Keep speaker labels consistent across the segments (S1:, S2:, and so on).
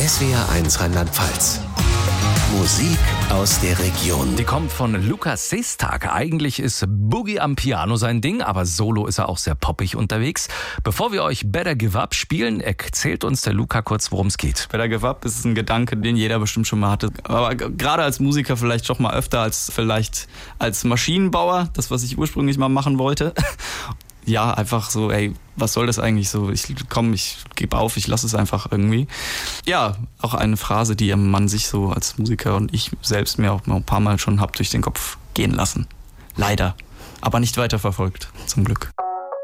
S1: SWR1 Rheinland-Pfalz. Musik aus der Region.
S2: Die kommt von Lukas Seestag. Eigentlich ist Boogie am Piano sein Ding, aber solo ist er auch sehr poppig unterwegs. Bevor wir euch Better Give Up spielen, erzählt uns der Luca kurz, worum es geht.
S3: Better Give Up ist ein Gedanke, den jeder bestimmt schon mal hatte. Aber gerade als Musiker vielleicht doch mal öfter als vielleicht als Maschinenbauer, das, was ich ursprünglich mal machen wollte. Ja, einfach so, ey, was soll das eigentlich so? Ich gebe auf, ich lasse es einfach irgendwie. Ja, auch eine Phrase, die man sich so als Musiker und ich selbst mir auch mal ein paar Mal schon hab durch den Kopf gehen lassen. Leider. Aber nicht weiterverfolgt, zum Glück.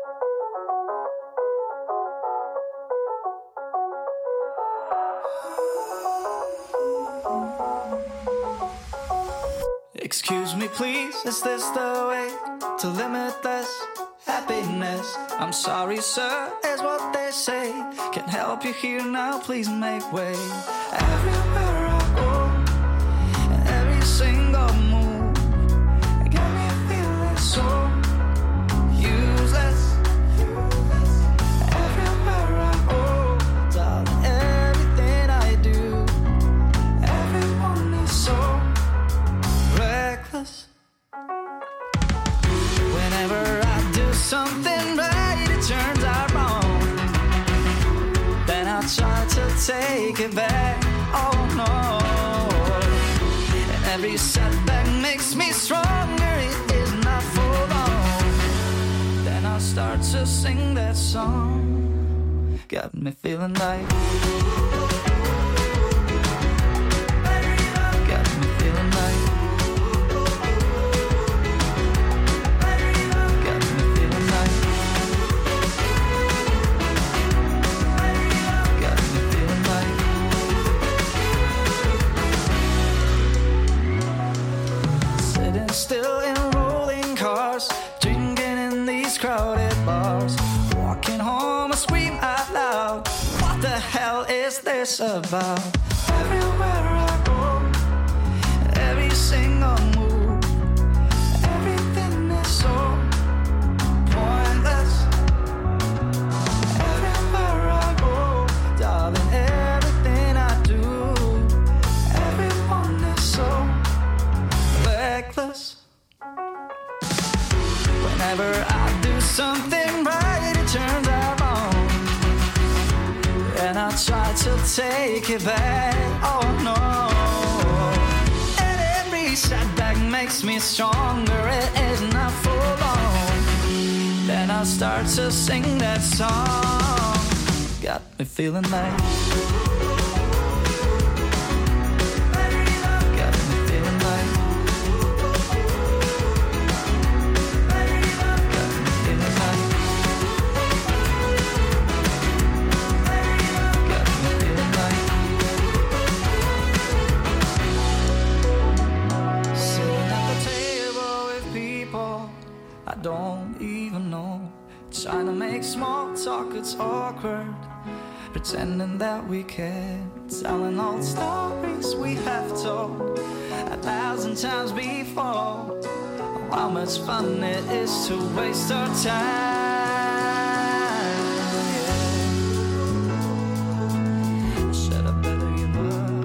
S4: Excuse me please, is this the way to limitless happiness? I'm sorry sir, is what they say. Can't help you here now, please make way. Everywhere I go, and every single move, got me feeling so useless. Everywhere I go, darling, everything I do, everyone is so reckless. Whenever I do something right, it turns out wrong. Then I try to take it back, oh no. And every setback makes me stronger, it is not for long. Then I start to sing that song, got me feeling like still in rolling cars, drinking in these crowded bars, walking home I scream out loud, what the hell is this about? Everywhere I go, every single move, everything is so pointless. Everywhere I go, darling, everything I do, everyone is so reckless. Whenever I do something right, it turns out wrong. And I try to take it back, oh no. And every setback makes me stronger, it is not for long. Then I start to sing that song, got me feeling like don't even know, trying to make small talk, it's awkward, pretending that we care, telling old stories we have told 1,000 times before. How much fun it is to waste our time. Should I better give up?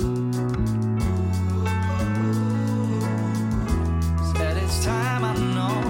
S4: Said it's time, I know.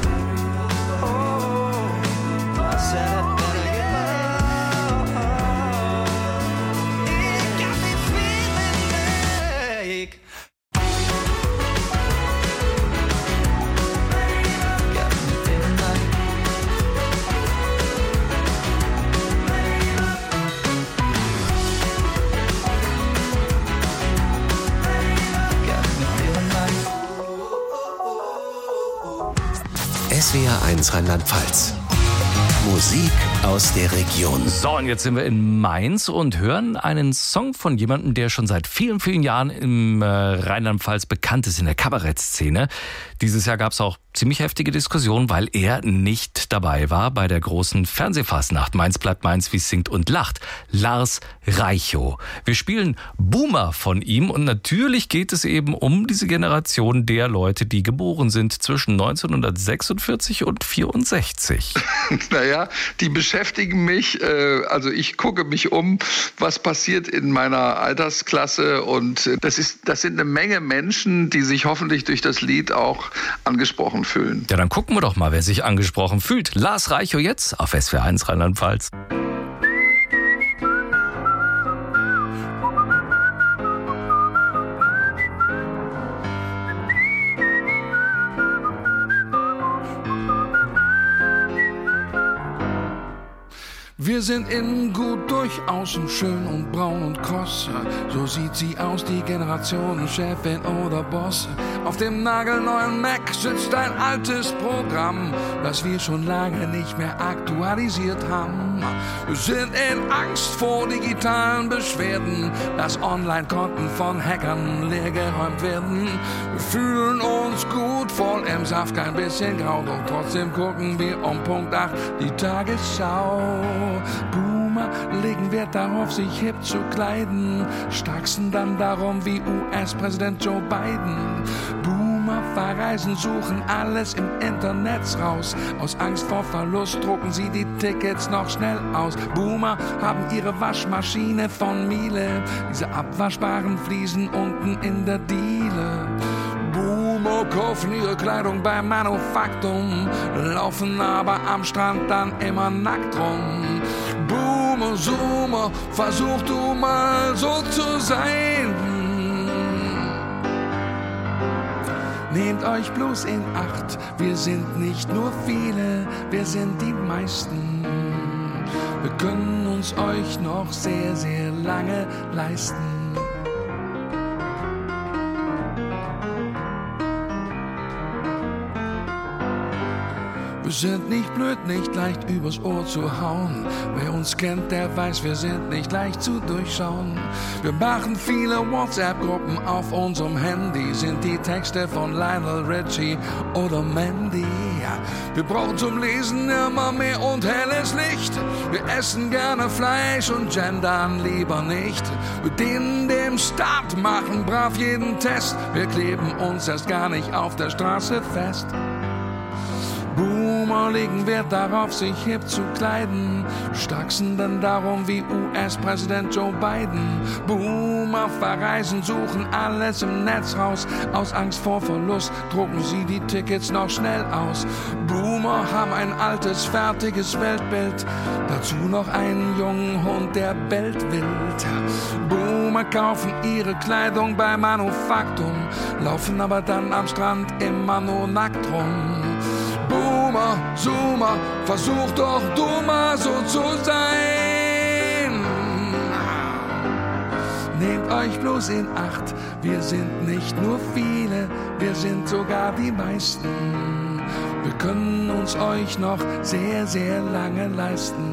S1: SWR1 Rheinland-Pfalz. Musik aus der Region.
S2: So, und jetzt sind wir in Mainz und hören einen Song von jemandem, der schon seit vielen, vielen Jahren im Rheinland-Pfalz bekannt ist in der Kabarettszene. Dieses Jahr gab es auch ziemlich heftige Diskussion, weil er nicht dabei war bei der großen Fernsehfastnacht. Mainz bleibt Mainz, wie es singt und lacht. Lars Reichow. Wir spielen Boomer von ihm und natürlich geht es eben um diese Generation der Leute, die geboren sind zwischen 1946 und 64.
S5: Naja, die beschäftigen mich, also ich gucke mich um, was passiert in meiner Altersklasse und das sind eine Menge Menschen, die sich hoffentlich durch das Lied auch angesprochen fühlen.
S2: Ja, dann gucken wir doch mal, wer sich angesprochen fühlt. Lars Reichow jetzt auf SWR 1 Rheinland-Pfalz.
S6: Wir sind innen gut, durch außen schön und braun und kross. So sieht sie aus, die Generation, Chefin oder Boss. Auf dem nagelneuen Mac sitzt ein altes Programm, das wir schon lange nicht mehr aktualisiert haben. Wir sind in Angst vor digitalen Beschwerden, dass Online-Konten von Hackern leergeräumt werden. Wir fühlen uns gut, voll im Saft, kein bisschen grau, doch trotzdem gucken wir um Punkt 8 die Tagesschau. Boomer legen Wert darauf, sich hip zu kleiden, starksten dann darum wie US-Präsident Joe Biden. Boomer verreisen, suchen alles im Internet raus. Aus Angst vor Verlust drucken sie die Tickets noch schnell aus. Boomer haben ihre Waschmaschine von Miele, diese abwaschbaren Fliesen unten in der Diele. Boomer kaufen ihre Kleidung beim Manufaktum, laufen aber am Strand dann immer nackt rum. Boomer, Zoomer, versuch du mal so zu sein. Nehmt euch bloß in Acht, wir sind nicht nur viele, wir sind die meisten. Wir können uns euch noch sehr, sehr lange leisten. Wir sind nicht blöd, nicht leicht übers Ohr zu hauen. Wer uns kennt, der weiß, wir sind nicht leicht zu durchschauen. Wir machen viele WhatsApp-Gruppen auf unserem Handy, sind die Texte von Lionel Richie oder Mandy. Wir brauchen zum Lesen immer mehr und helles Licht. Wir essen gerne Fleisch und gendern lieber nicht. Wir dehnen dem Staat, machen brav jeden Test. Wir kleben uns erst gar nicht auf der Straße fest. Boomer legen Wert darauf, sich hip zu kleiden, starksten dann darum wie US-Präsident Joe Biden. Boomer verreisen, suchen alles im Netz raus, aus Angst vor Verlust drucken sie die Tickets noch schnell aus. Boomer haben ein altes, fertiges Weltbild, dazu noch einen jungen Hund, der bellt wild. Boomer kaufen ihre Kleidung bei Manufaktum, laufen aber dann am Strand immer nur nackt rum. Boomer, Zoomer, versuch doch du mal so zu sein. Nehmt euch bloß in Acht, wir sind nicht nur viele, wir sind sogar die meisten. Wir können uns euch noch sehr, sehr lange leisten.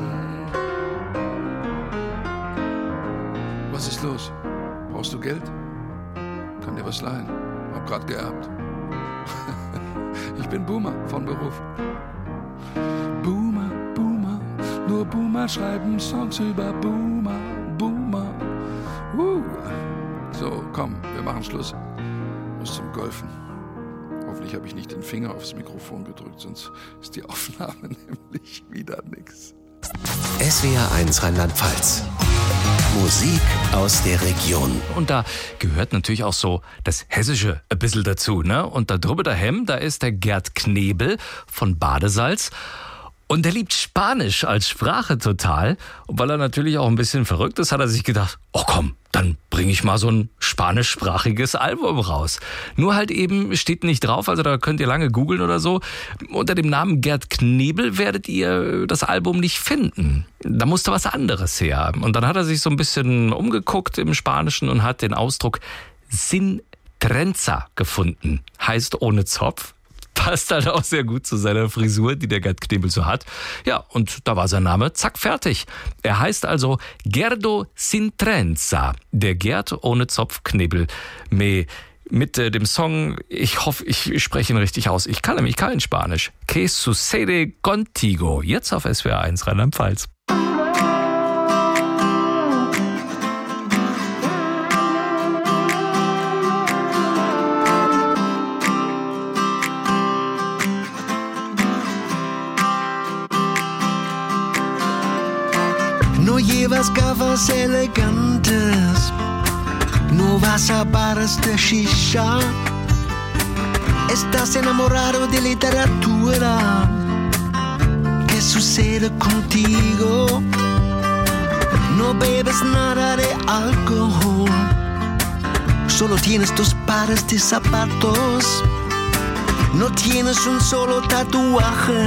S6: Was ist los? Brauchst du Geld? Kann dir was leihen? Hab grad geerbt. Ich bin Boomer von Beruf. Boomer, Boomer, nur Boomer schreiben Songs über Boomer, Boomer. So, komm, wir machen Schluss. Muss zum Golfen. Hoffentlich habe ich nicht den Finger aufs Mikrofon gedrückt, sonst ist die Aufnahme nämlich wieder nix.
S1: SWR 1 Rheinland-Pfalz. Musik aus der Region.
S2: Und da gehört natürlich auch so das Hessische ein bisschen dazu, ne? Und da drüber daheim, da ist der Gerd Knebel von Badesalz. Und der liebt Spanisch als Sprache total. Und weil er natürlich auch ein bisschen verrückt ist, hat er sich gedacht, oh komm, dann bringe ich mal so ein spanischsprachiges Album raus. Nur halt eben steht nicht drauf, also da könnt ihr lange googeln oder so. Unter dem Namen Gerd Knebel werdet ihr das Album nicht finden. Da musste was anderes her. Und dann hat er sich so ein bisschen umgeguckt im Spanischen und hat den Ausdruck Sin Trenza gefunden. Heißt ohne Zopf. Passt halt auch sehr gut zu seiner Frisur, die der Gerd Knebel so hat. Ja, und da war sein Name, zack, fertig. Er heißt also Gerdo Sin Trenza, der Gerd ohne Zopf Knebel. mit dem Song, ich hoffe, ich spreche ihn richtig aus. Ich kann nämlich kein Spanisch. Que sucede contigo? Jetzt auf SWR 1 Rheinland-Pfalz.
S7: No llevas gafas elegantes, no vas a bares de shisha. Estás enamorado de literatura. ¿Qué sucede contigo? No bebes nada de alcohol, solo tienes 2 pares de zapatos. No tienes un solo tatuaje.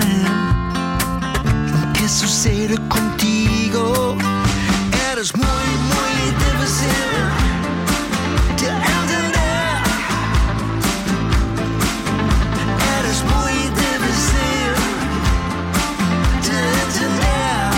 S7: ¿Qué sucede contigo? Eres muy, muy difícil de entender. Eres muy difícil de entender.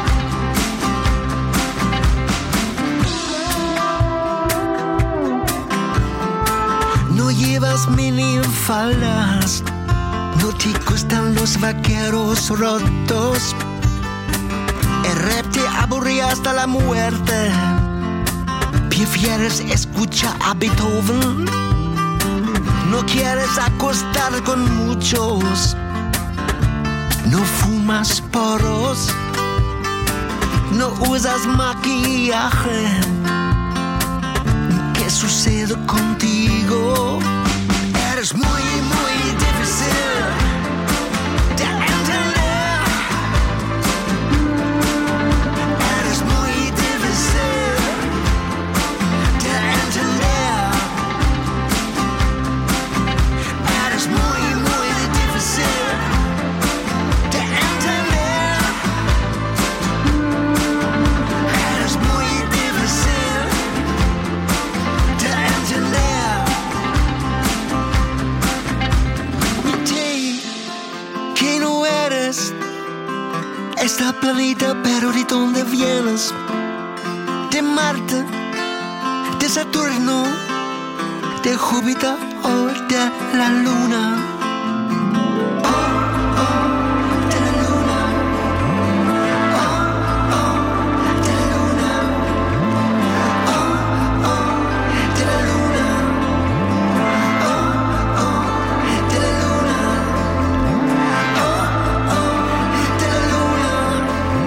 S7: No llevas minifaldas, no te gustan los vaqueros rotos. El rap te aburre hasta la muerte. Prefieres escuchar a Beethoven. No quieres acostar con muchos. No fumas porros. No usas maquillaje. ¿Qué sucede contigo? Eres muy, muy difícil de entender. Eres muy difícil de entender. Eres muy, muy difícil de entender. Eres muy difícil de entender. Que no eres esta planeta, pero ¿de dónde vienes? ¿De Marte, de Saturno, de Júpiter o de la Luna? De la Luna. De la Luna. De la Luna. De la Luna. De la Luna.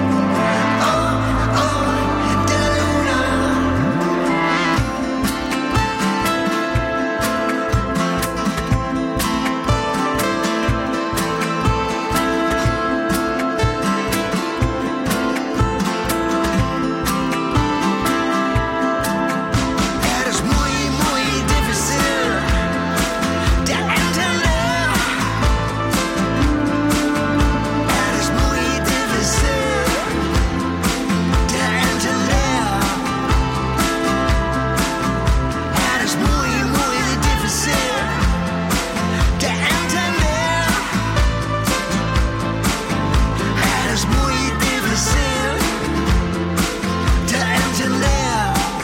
S7: De la Luna. Eres muy, muy difícil de entender. Eres muy difícil de entender. Eres muy, muy difícil de entender. Eres muy difícil de entender.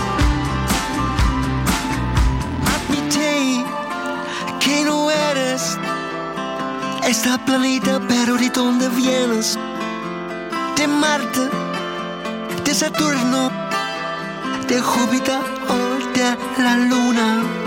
S7: Admite que no eres esta planeta, pero ¿de dónde vienes? ¿De Marte, de Saturno, de Júpiter o de la Luna?